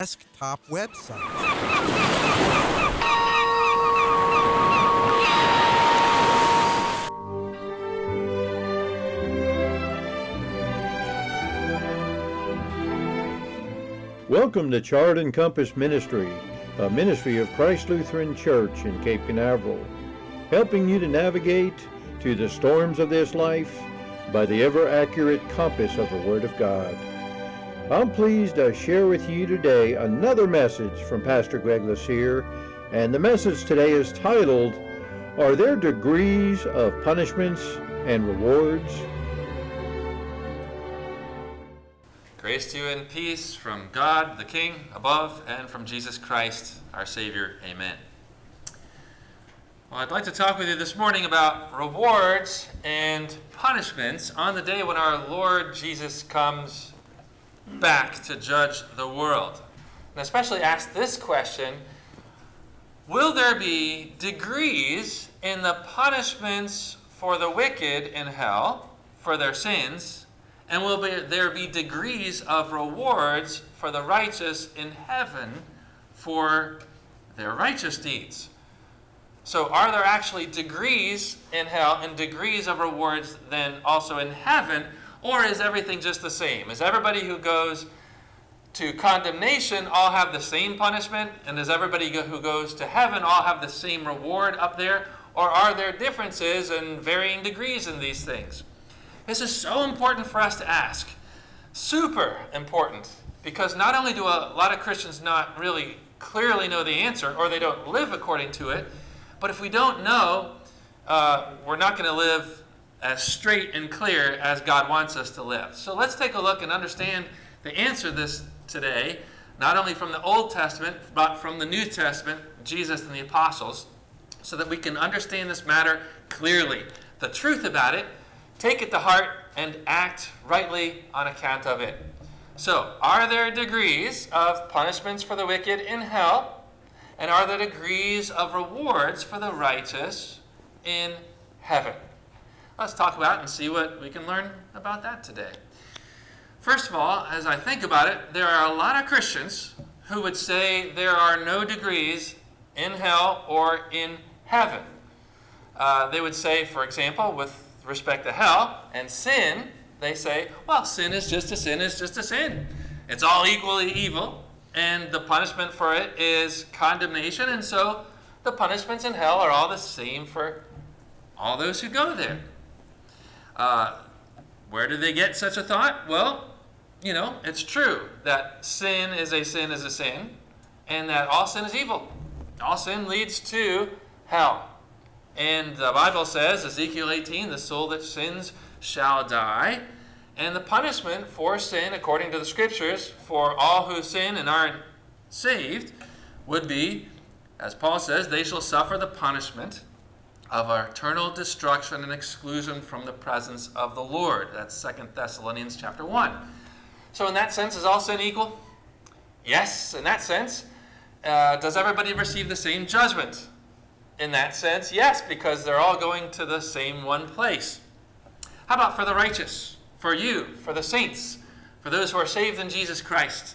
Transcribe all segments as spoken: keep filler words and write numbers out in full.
desktop website. Welcome to Chart and Compass Ministry, a ministry of Christ Lutheran Church in Cape Canaveral, helping you to navigate to the storms of this life by the ever-accurate compass of the Word of God. I'm pleased to share with you today another message from Pastor Greg Lassier, and the message today is titled, Are There Degrees of Punishments and Rewards? Grace to you and peace from God, the King, above, and from Jesus Christ, our Savior. Amen. Well, I'd like to talk with you this morning about rewards and punishments on the day when our Lord Jesus comes back to judge the world. And especially ask this question, will there be degrees in the punishments for the wicked in hell for their sins? And will there be degrees of rewards for the righteous in heaven for their righteous deeds? So are there actually degrees in hell and degrees of rewards then also in heaven? Or is everything just the same? Is everybody who goes to condemnation all have the same punishment? And does everybody who goes to heaven all have the same reward up there? Or are there differences and varying degrees in these things? This is so important for us to ask. Super important. Because not only do a lot of Christians not really clearly know the answer, or they don't live according to it, but if we don't know, uh, we're not going to live as straight and clear as God wants us to live. So let's take a look and understand the answer to this today, not only from the Old Testament, but from the New Testament, Jesus and the apostles, so that we can understand this matter clearly. The truth about it, take it to heart, and act rightly on account of it. So, are there degrees of punishments for the wicked in hell? And are there degrees of rewards for the righteous in heaven? Let's talk about it and see what we can learn about that today. First of all, as I think about it, there are a lot of Christians who would say there are no degrees in hell or in heaven. Uh, they would say, for example, with respect to hell and sin, they say, well, sin is just a sin is just a sin. It's all equally evil, and the punishment for it is condemnation, and so the punishments in hell are all the same for all those who go there. Uh, where do they get such a thought? Well, you know, it's true that sin is a sin is a sin, and that all sin is evil. All sin leads to hell. And the Bible says, Ezekiel eighteen, the soul that sins shall die. And the punishment for sin, according to the Scriptures, for all who sin and aren't saved, would be, as Paul says, they shall suffer the punishment of eternal destruction and exclusion from the presence of the Lord. That's Second Thessalonians chapter one. So in that sense, is all sin equal? Yes, in that sense. Uh, does everybody receive the same judgment? In that sense, yes, because they're all going to the same one place. How about for the righteous? For you, for the saints, for those who are saved in Jesus Christ?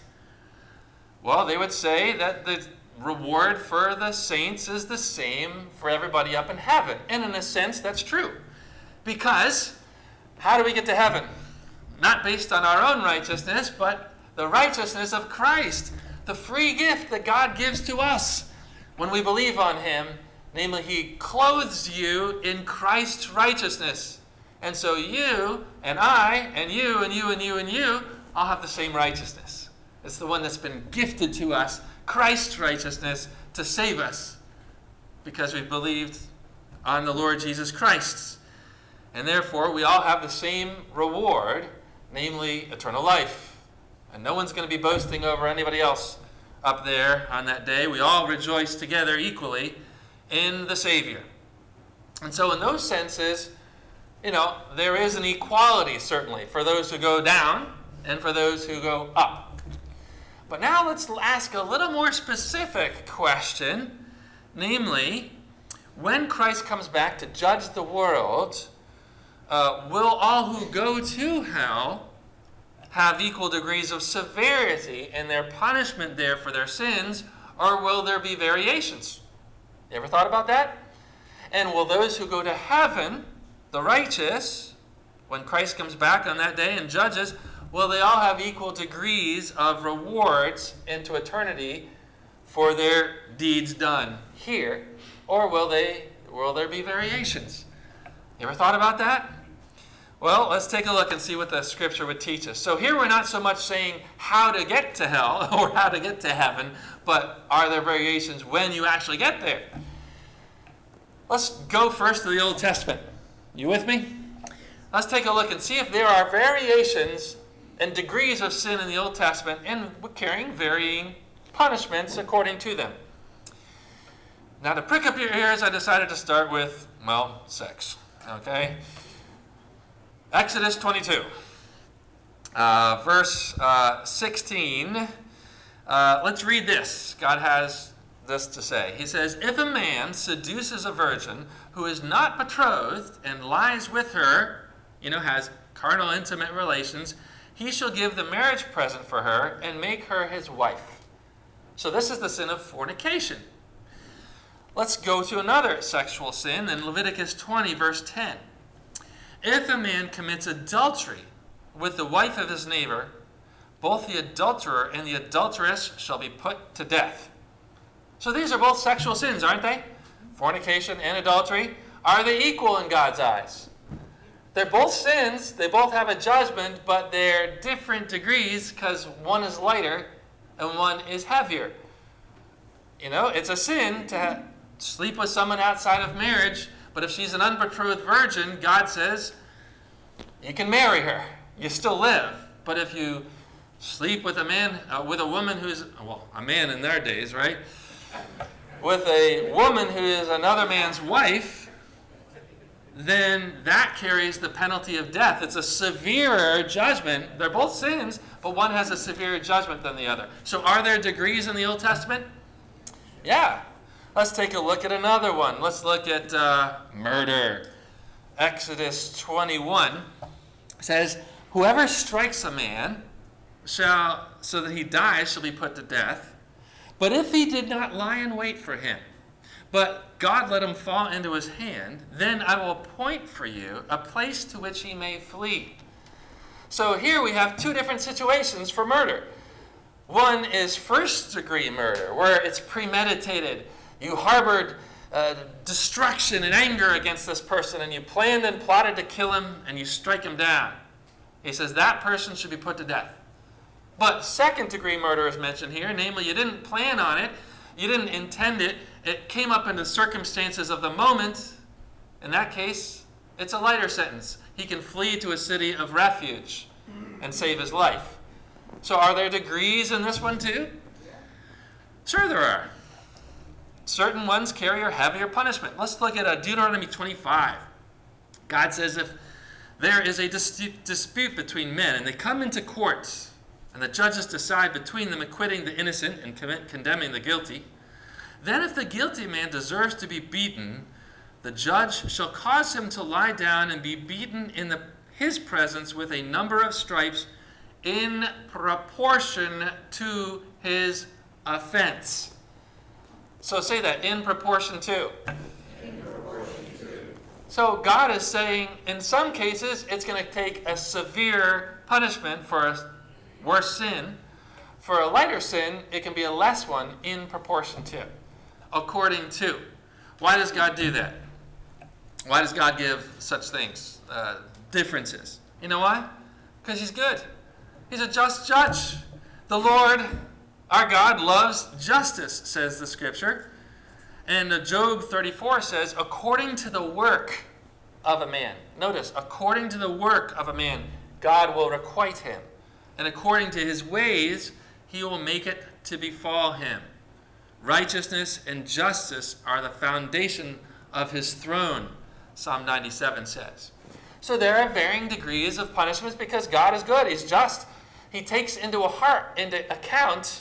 Well, they would say that the reward for the saints is the same for everybody up in heaven. And in a sense, that's true. Because how do we get to heaven? Not based on our own righteousness, but the righteousness of Christ. The free gift that God gives to us when we believe on Him. Namely, He clothes you in Christ's righteousness. And so you and I and you and you and you and you all have the same righteousness. It's the one that's been gifted to us, Christ's righteousness, to save us because we've believed on the Lord Jesus Christ. And therefore, we all have the same reward, namely eternal life. And no one's going to be boasting over anybody else up there on that day. We all rejoice together equally in the Savior. And so in those senses, you know, there is an equality, certainly, for those who go down and for those who go up. But now let's ask a little more specific question, namely, when Christ comes back to judge the world, uh, will all who go to hell have equal degrees of severity in their punishment there for their sins, or will there be variations? You ever thought about that? And will those who go to heaven, the righteous, when Christ comes back on that day and judges, will they all have equal degrees of rewards into eternity for their deeds done here? Or will they will there be variations? You ever thought about that? Well, let's take a look and see what the scripture would teach us. So here we're not so much saying how to get to hell or how to get to heaven, but are there variations when you actually get there? Let's go first to the Old Testament. You with me? Let's take a look and see if there are variations and degrees of sin in the Old Testament and carrying varying punishments according to them. Now, to prick up your ears, I decided to start with, well, sex. Okay? Exodus twenty-two, uh, verse uh, sixteen. Uh, let's read this. God has this to say. He says, if a man seduces a virgin who is not betrothed and lies with her, you know, has carnal intimate relations, he shall give the marriage present for her and make her his wife. So this is the sin of fornication. Let's go to another sexual sin in Leviticus twenty, verse ten. If a man commits adultery with the wife of his neighbor, both the adulterer and the adulteress shall be put to death. So these are both sexual sins, aren't they? Fornication and adultery. Are they equal in God's eyes? They're both sins. They both have a judgment, but they're different degrees because one is lighter and one is heavier. You know, it's a sin to ha- sleep with someone outside of marriage, but if she's an unbetrothed virgin, God says, you can marry her. You still live. But if you sleep with a man, uh, with a woman who's, well, a man in their days, right? With a woman who is another man's wife, then that carries the penalty of death. It's a severer judgment. They're both sins, but one has a severer judgment than the other. So are there degrees in the Old Testament? Yeah. Let's take a look at another one. Let's look at uh, murder. Exodus twenty-one says, whoever strikes a man shall, so that he dies, shall be put to death. But if he did not lie in wait for him, but God let him fall into his hand, then I will appoint for you a place to which he may flee. So here we have two different situations for murder. One is first degree murder, where it's premeditated. You harbored uh, destruction and anger against this person, and you planned and plotted to kill him, and you strike him down. He says that person should be put to death. But second degree murder is mentioned here, namely you didn't plan on it, you didn't intend it, it came up in the circumstances of the moment. In that case, it's a lighter sentence. He can flee to a city of refuge and save his life. So are there degrees in this one too? Sure there are. Certain ones carry a heavier punishment. Let's look at uh, Deuteronomy twenty-five. God says if there is a dis- dispute between men and they come into court and the judges decide between them acquitting the innocent and con- condemning the guilty, then if the guilty man deserves to be beaten, the judge shall cause him to lie down and be beaten in the, his presence with a number of stripes in proportion to his offense. So say that, in proportion to. In proportion to. So God is saying, in some cases, it's going to take a severe punishment for a worse sin. For a lighter sin, it can be a less one in proportion to. According to. Why does God do that? Why does God give such things, uh, differences? You know why? Because he's good. He's a just judge. The Lord, our God, loves justice, says the scripture. And uh, Job thirty-four says, according to the work of a man. Notice, according to the work of a man, God will requite him. And according to his ways, he will make it to befall him. Righteousness and justice are the foundation of his throne, Psalm ninety-seven says. So there are varying degrees of punishments because God is good. He's just. He takes into a heart, into account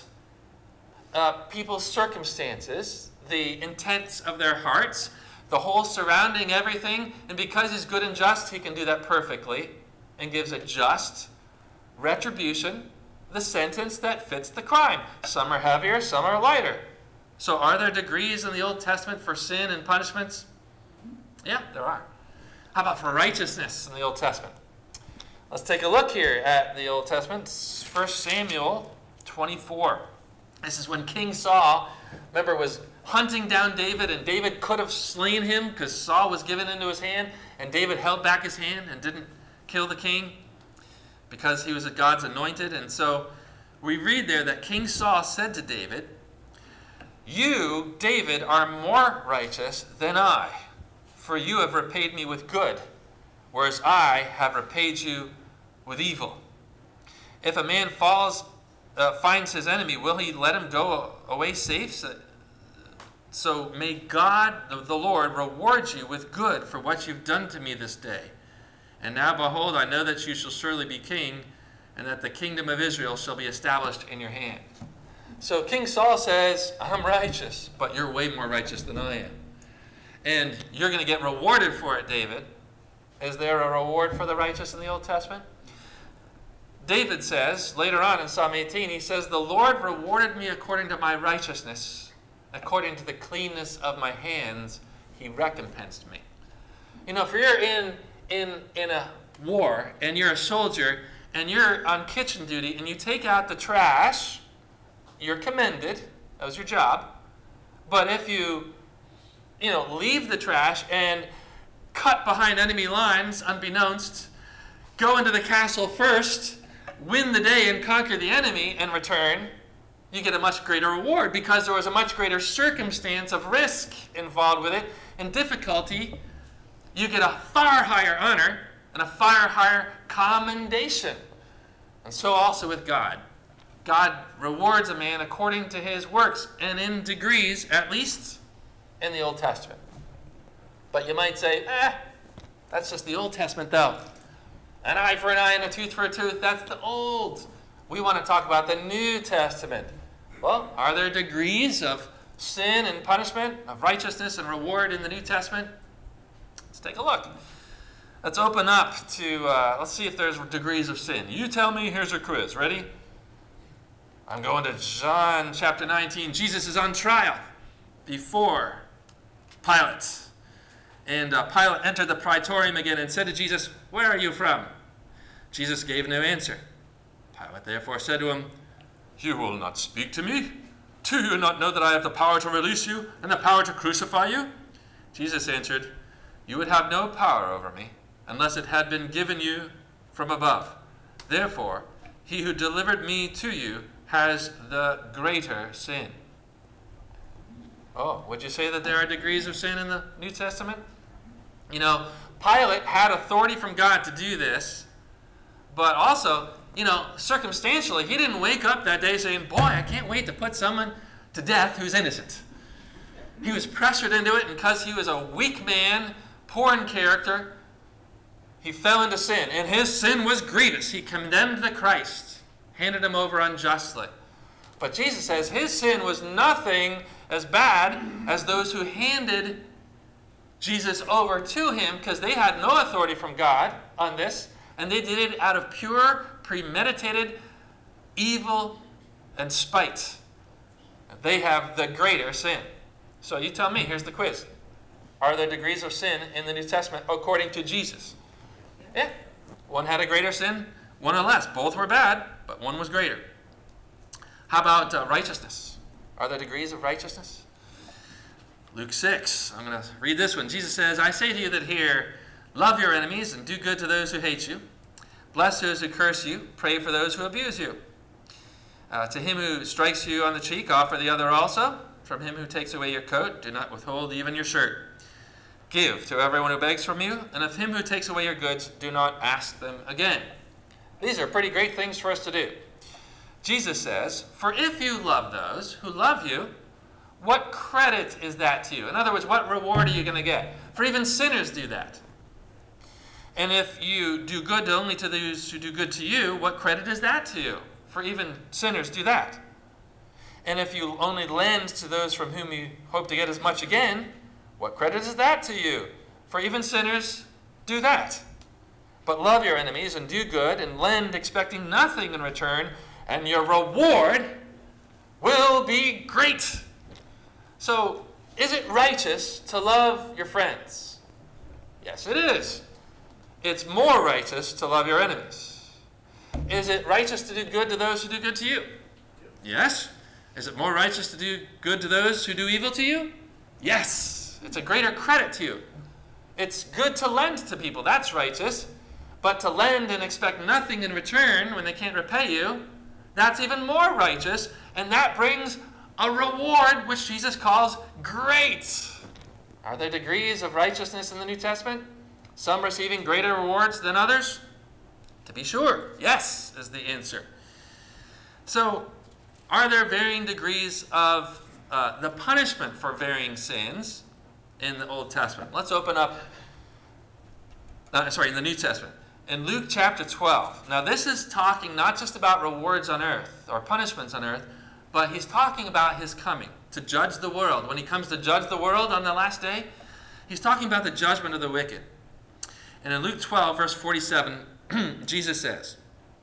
uh, people's circumstances, the intents of their hearts, the whole surrounding everything. And because he's good and just, he can do that perfectly and gives a just retribution, the sentence that fits the crime. Some are heavier, some are lighter. So are there degrees in the Old Testament for sin and punishments? Yeah, there are. How about for righteousness in the Old Testament? Let's take a look here at the Old Testament. First Samuel twenty-four. This is when King Saul, remember, was hunting down David, and David could have slain him because Saul was given into his hand, and David held back his hand and didn't kill the king because he was God's anointed. And so we read there that King Saul said to David, "You, David, are more righteous than I, for you have repaid me with good, whereas I have repaid you with evil. If a man falls, uh, finds his enemy, will he let him go away safe? So, so may God, the Lord, reward you with good for what you've done to me this day. And now, behold, I know that you shall surely be king, and that the kingdom of Israel shall be established in your hand." So King Saul says, "I'm righteous, but you're way more righteous than I am. And you're going to get rewarded for it, David." Is there a reward for the righteous in the Old Testament? David says, later on in Psalm eighteen, he says, "The Lord rewarded me according to my righteousness. According to the cleanness of my hands, he recompensed me." You know, if you're in, in, in a war and you're a soldier and you're on kitchen duty and you take out the trash, you're commended. That was your job. But if you, you know, leave the trash and cut behind enemy lines unbeknownst, go into the castle first, win the day and conquer the enemy and return, you get a much greater reward because there was a much greater circumstance of risk involved with it and difficulty. You get a far higher honor and a far higher commendation. And so also with God. God rewards a man according to his works and in degrees, at least in the Old Testament. But you might say, eh, that's just the Old Testament though. An eye for an eye and a tooth for a tooth, that's the old. We want to talk about the New Testament. Well, are there degrees of sin and punishment, of righteousness and reward in the New Testament? Let's take a look. Let's open up to, uh, let's see if there's degrees of sin. You tell me, here's your quiz. Ready? I'm going to John chapter nineteen. Jesus is on trial before Pilate. And uh, Pilate entered the praetorium again and said to Jesus, "Where are you from?" Jesus gave no answer. Pilate therefore said to him, "You will not speak to me? Do you not know that I have the power to release you and the power to crucify you?" Jesus answered, "You would have no power over me unless it had been given you from above. Therefore, he who delivered me to you has the greater sin." Oh, would you say that there are degrees of sin in the New Testament? You know, Pilate had authority from God to do this, but also, you know, circumstantially, he didn't wake up that day saying, "Boy, I can't wait to put someone to death who's innocent." He was pressured into it, and because he was a weak man, poor in character, he fell into sin, and his sin was grievous. He condemned the Christ, handed him over unjustly. But Jesus says his sin was nothing as bad as those who handed Jesus over to him, because they had no authority from God on this, and they did it out of pure, premeditated evil and spite. They have the greater sin. So you tell me, here's the quiz. Are there degrees of sin in the New Testament according to Jesus? Yeah. One had a greater sin, one a less. Both were bad, but one was greater. How about uh, righteousness? Are there degrees of righteousness? Luke six. I'm going to read this one. Jesus says, "I say to you that here, love your enemies and do good to those who hate you. Bless those who curse you. Pray for those who abuse you. Uh, to him who strikes you on the cheek, offer the other also. From him who takes away your coat, do not withhold even your shirt. Give to everyone who begs from you, and of him who takes away your goods, do not ask them again." These are pretty great things for us to do. Jesus says, "For if you love those who love you, what credit is that to you?" In other words, what reward are you going to get? For even sinners do that. "And if you do good only to those who do good to you, what credit is that to you? For even sinners do that. And if you only lend to those from whom you hope to get as much again, what credit is that to you? For even sinners do that. But love your enemies and do good and lend expecting nothing in return, and your reward will be great. So, is it righteous to love your friends? Yes, it is. It's more righteous to love your enemies. Is it righteous to do good to those who do good to you? Yes. Is it more righteous to do good to those who do evil to you? Yes. It's a greater credit to you. It's good to lend to people. That's righteous. But to lend and expect nothing in return when they can't repay you, that's even more righteous. And that brings a reward which Jesus calls great. Are there degrees of righteousness in the New Testament? Some receiving greater rewards than others? To be sure, yes, is the answer. So, are there varying degrees of uh, the punishment for varying sins in the Old Testament? Let's open up, uh, sorry, in the New Testament. In Luke chapter twelve. Now this is talking not just about rewards on earth or punishments on earth, but he's talking about his coming to judge the world. When he comes to judge the world on the last day, he's talking about the judgment of the wicked. And in Luke twelve, verse forty-seven, Jesus says,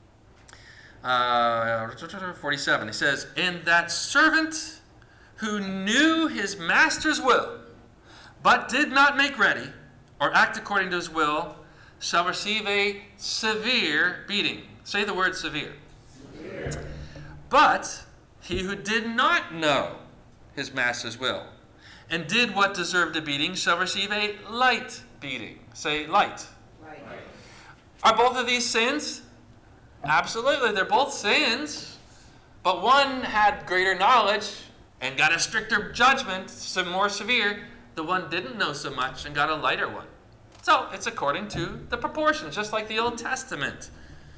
uh, forty-seven, he says, "And that servant who knew his master's will, but did not make ready, or act according to his will, shall receive a severe beating." Say the word severe. Severe. "But he who did not know his master's will, and did what deserved a beating, shall receive a light beating." Say light. Right. Are both of these sins? Absolutely, they're both sins. But one had greater knowledge and got a stricter judgment, some more severe. The one didn't know so much and got a lighter one. So it's according to the proportions, just like the Old Testament.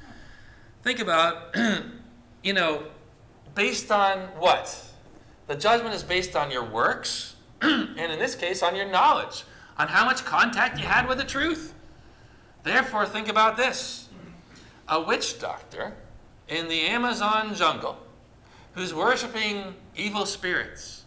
Think about, you know, based on what? The judgment is based on your works, and in this case, on your knowledge, on how much contact you had with the truth. Therefore, think about this. A witch doctor in the Amazon jungle who's worshiping evil spirits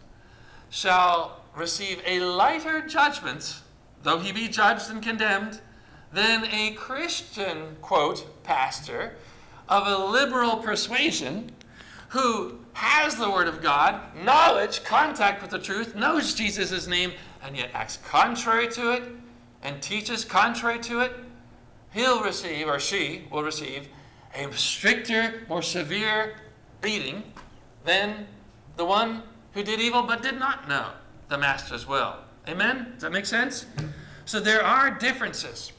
shall receive a lighter judgment, though he be judged and condemned, than a Christian, quote, pastor of a liberal persuasion who has the Word of God, knowledge, contact with the truth, knows Jesus' name, and yet acts contrary to it and teaches contrary to it. He'll receive, or she will receive, a stricter, more severe beating than the one who did evil but did not know the Master's will. Amen? Does that make sense? So there are differences.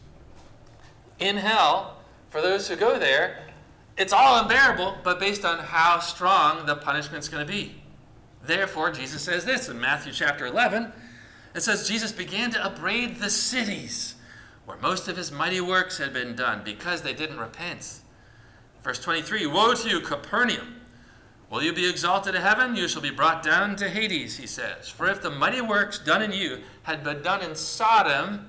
In hell, for those who go there, it's all unbearable, but based on how strong the punishment's going to be. Therefore, Jesus says this in Matthew chapter eleven. It says, "Jesus began to upbraid the cities where most of his mighty works had been done, because they didn't repent." Verse twenty-three, "Woe to you, Capernaum! Will you be exalted to heaven? You shall be brought down to Hades," he says. "For if the mighty works done in you had been done in Sodom,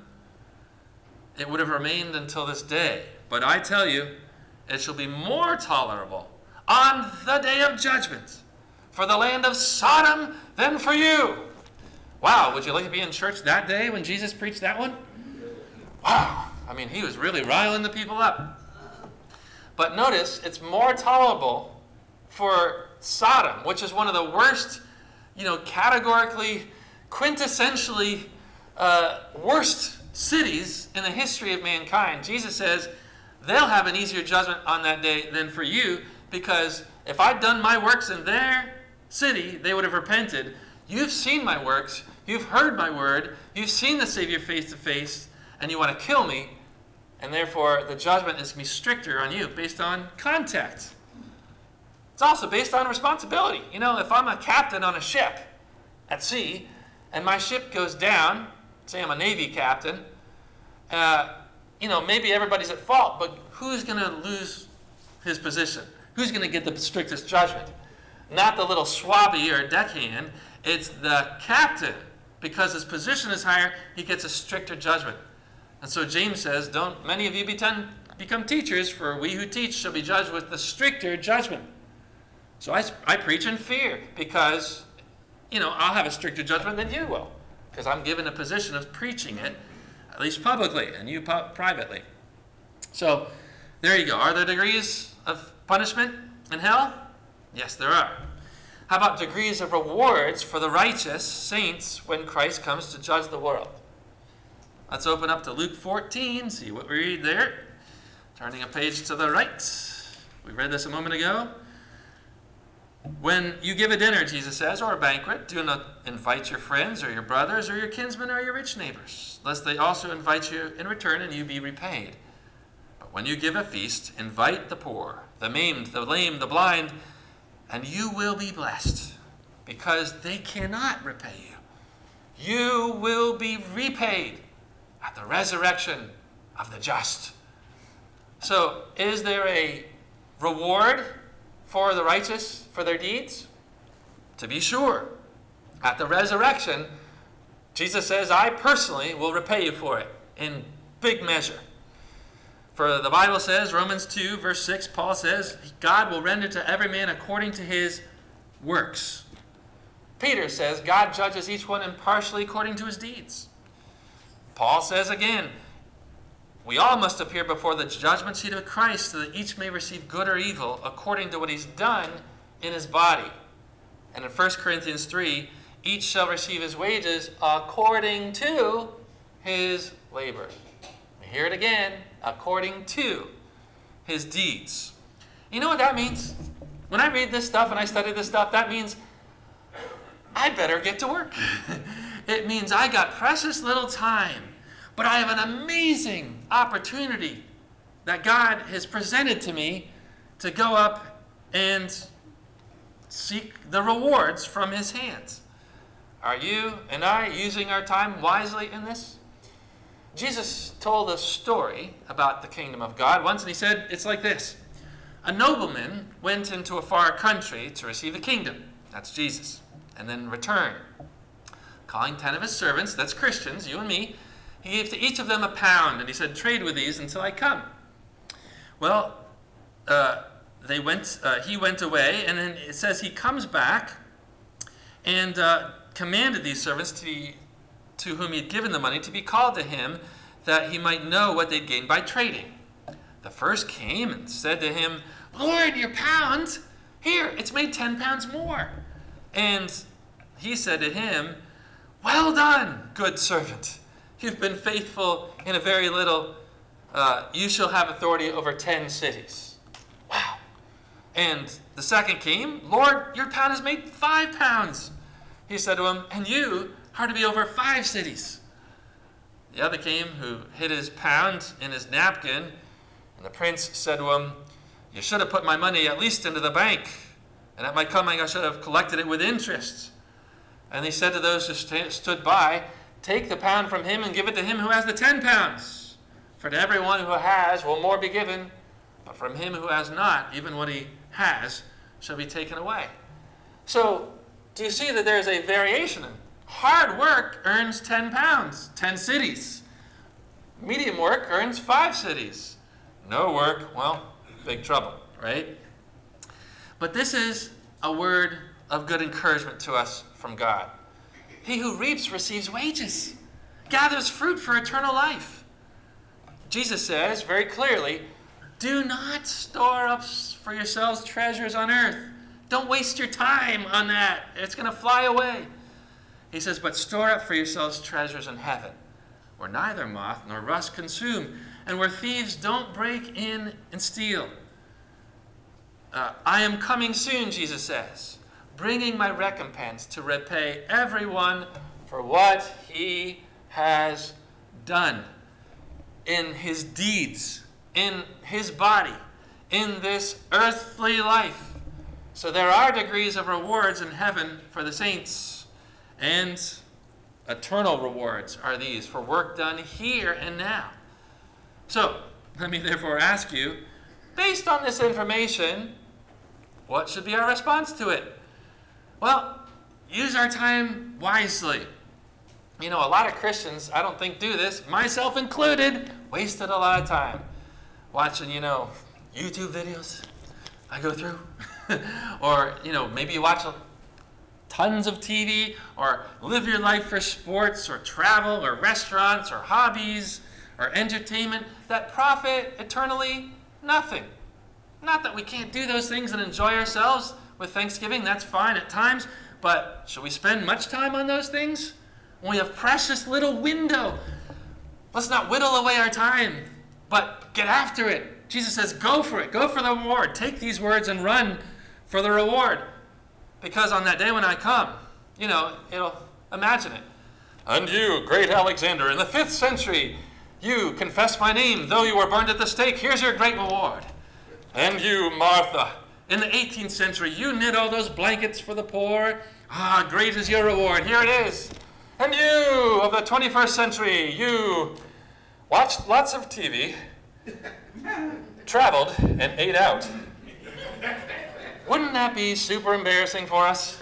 it would have remained until this day. But I tell you, it shall be more tolerable on the day of judgment for the land of Sodom than for you." Wow, would you like to be in church that day when Jesus preached that one? Wow, I mean, he was really riling the people up. But notice, it's more tolerable for Sodom, which is one of the worst, you know, categorically, quintessentially uh, worst cities in the history of mankind. Jesus says they'll have an easier judgment on that day than for you, because if I'd done my works in their city, they would have repented. You've seen my works, you've heard my word, you've seen the Savior face to face, and you want to kill me, and therefore the judgment is going to be stricter on you based on contact. It's also based on responsibility. You know, if I'm a captain on a ship at sea, and my ship goes down, say I'm a Navy captain, uh, you know, maybe everybody's at fault, but who's going to lose his position? Who's going to get the strictest judgment? Not the little swabby or deckhand. It's the captain. Because his position is higher, he gets a stricter judgment. And so James says, "Don't many of you become, become teachers, for we who teach shall be judged with the stricter judgment." So I, I preach in fear, because, you know, I'll have a stricter judgment than you will, because I'm given a position of preaching it, at least publicly, and you pu- privately. So, there you go. Are there degrees of punishment in hell? Yes, there are. How about degrees of rewards for the righteous saints when Christ comes to judge the world? Let's open up to Luke fourteen, see what we read there. Turning a page to the right. We read this a moment ago. When you give a dinner, Jesus says, or a banquet, do not invite your friends or your brothers or your kinsmen or your rich neighbors, lest they also invite you in return and you be repaid. But when you give a feast, invite the poor, the maimed, the lame, the blind, and you will be blessed, because they cannot repay you. You will be repaid at the resurrection of the just. So, is there a reward for the righteous for their deeds? To be sure. At the resurrection, Jesus says, I personally will repay you for it in big measure. For the Bible says, Romans two, verse six, Paul says, God will render to every man according to his works. Peter says, God judges each one impartially according to his deeds. Paul says again, we all must appear before the judgment seat of Christ so that each may receive good or evil according to what he's done in his body. And in First Corinthians three, each shall receive his wages according to his labor. We hear it again, according to his deeds. You know what that means? When I read this stuff and I study this stuff, that means I better get to work. It means I got precious little time, but I have an amazing opportunity that God has presented to me to go up and seek the rewards from his hands. Are you and I using our time wisely in this? Jesus told a story about the kingdom of God once, and he said, it's like this. A nobleman went into a far country to receive the kingdom. That's Jesus. And then return. Calling ten of his servants, that's Christians, you and me, he gave to each of them a pound, and he said, trade with these until I come. Well, uh, they went. Uh, he went away, and then it says he comes back and uh, commanded these servants to be, to whom he had given the money to be called to him, that he might know what they'd gained by trading. The first came and said to him, Lord, your pound, here, it's made ten pounds more. And he said to him, well done, good servant. You've been faithful in a very little. Uh, you shall have authority over ten cities. Wow. And the second came, Lord, your pound has made five pounds. He said to him, and you are to be over five cities. The other came who hid his pound in his napkin, and the prince said to him, you should have put my money at least into the bank, and at my coming I should have collected it with interest. And he said to those who st- stood by, take the pound from him and give it to him who has the ten pounds. For to everyone who has will more be given, but from him who has not, even what he has shall be taken away. So, do you see that there's a variation? Hard work earns ten pounds, ten cities. Medium work earns five cities. No work, well, big trouble, right? But this is a word of good encouragement to us from God. He who reaps receives wages, gathers fruit for eternal life. Jesus says very clearly, do not store up for yourselves treasures on earth. Don't waste your time on that. It's going to fly away. He says, but store up for yourselves treasures in heaven, where neither moth nor rust consume, and where thieves don't break in and steal. Uh, I am coming soon, Jesus says, bringing my recompense to repay everyone for what he has done in his deeds, in his body, in this earthly life. So there are degrees of rewards in heaven for the saints, and eternal rewards are these for work done here and now. So, let me therefore ask you, based on this information, what should be our response to it? Well, use our time wisely. You know, a lot of Christians, I don't think, do this, myself included, wasted a lot of time watching, you know, YouTube videos I go through. Or, you know, maybe you watch tons of T V, or live your life for sports, or travel, or restaurants, or hobbies, or entertainment that profit eternally nothing. Not that we can't do those things and enjoy ourselves with Thanksgiving. That's fine at times. But should we spend much time on those things? When we have precious little window. Let's not whittle away our time, but get after it. Jesus says, go for it. Go for the reward. Take these words and run for the reward. Because on that day when I come, you know, it'll, imagine it. And you, great Alexander, in the fifth century, you confessed my name, though you were burned at the stake. Here's your great reward. And you, Martha, in the eighteenth century, you knit all those blankets for the poor. Ah, great is your reward. Here it is. And you, of the twenty-first century, you watched lots of T V, traveled, and ate out. Wouldn't that be super embarrassing for us?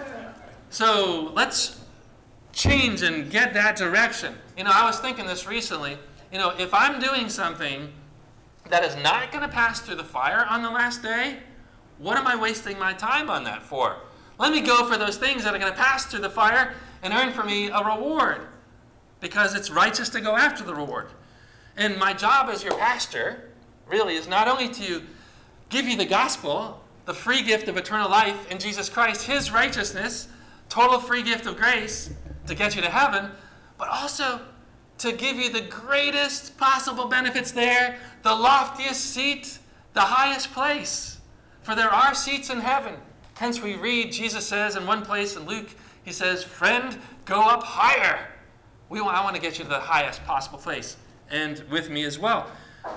So let's change and get that direction. You know, I was thinking this recently. You know, if I'm doing something that is not going to pass through the fire on the last day, what am I wasting my time on that for? Let me go for those things that are going to pass through the fire and earn for me a reward, because it's righteous to go after the reward. And my job as your pastor really is not only to give you the gospel, the free gift of eternal life in Jesus Christ, his righteousness, total free gift of grace to get you to heaven, but also to give you the greatest possible benefits there, the loftiest seat, the highest place. For there are seats in heaven. Hence we read, Jesus says in one place in Luke, he says, friend, go up higher. We want, I want to get you to the highest possible place, and with me as well.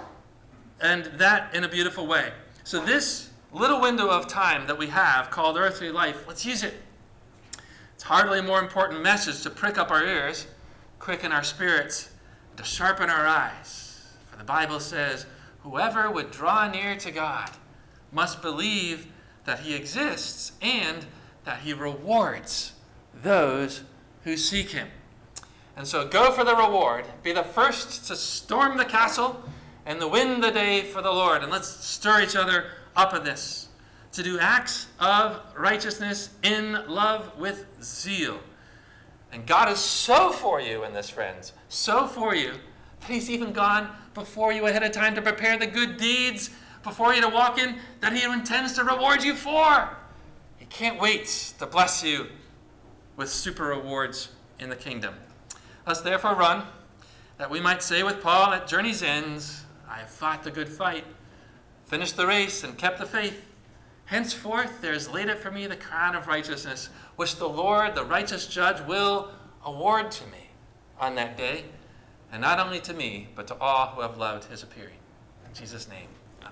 And that in a beautiful way. So this little window of time that we have called earthly life, let's use it. It's hardly a more important message to prick up our ears, quicken our spirits, to sharpen our eyes. For the Bible says, whoever would draw near to God must believe that he exists and that he rewards those who seek him. And so go for the reward. Be the first to storm the castle and to win the day for the Lord. And let's stir each other up in this, to do acts of righteousness in love with zeal. And God is so for you in this, friends, so for you, that he's even gone before you ahead of time to prepare the good deeds before you to walk in that he intends to reward you for. He can't wait to bless you with super rewards in the kingdom. Let's therefore run, that we might say with Paul at journey's ends, I have fought the good fight, finished the race, and kept the faith. Henceforth there is laid up for me the crown of righteousness, which the Lord, the righteous judge, will award to me on that day, and not only to me, but to all who have loved his appearing. In Jesus' name,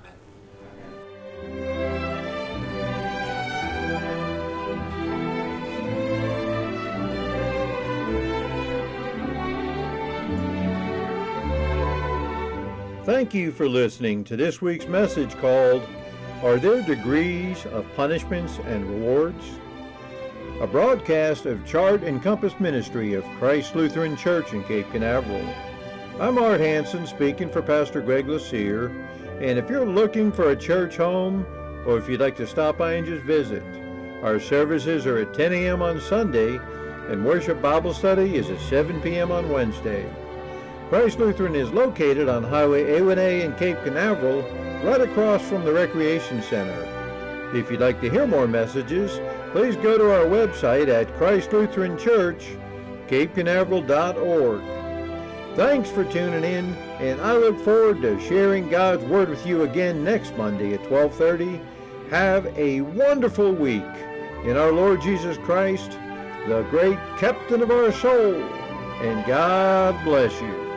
amen. Thank you for listening to this week's message called, Are There Degrees of Punishments and Rewards? A broadcast of Chart and Compass Ministry of Christ Lutheran Church in Cape Canaveral. I'm Art Hanson speaking for Pastor Greg Lassier, and if you're looking for a church home, or if you'd like to stop by and just visit, our services are at ten a.m. on Sunday, and Worship Bible Study is at seven p.m. on Wednesday. Christ Lutheran is located on Highway A one A in Cape Canaveral, right across from the Recreation Center. If you'd like to hear more messages, please go to our website at Christ Lutheran Church, cape canaveral dot org. Thanks for tuning in, and I look forward to sharing God's Word with you again next Monday at twelve thirty. Have a wonderful week in our Lord Jesus Christ, the great captain of our soul, and God bless you.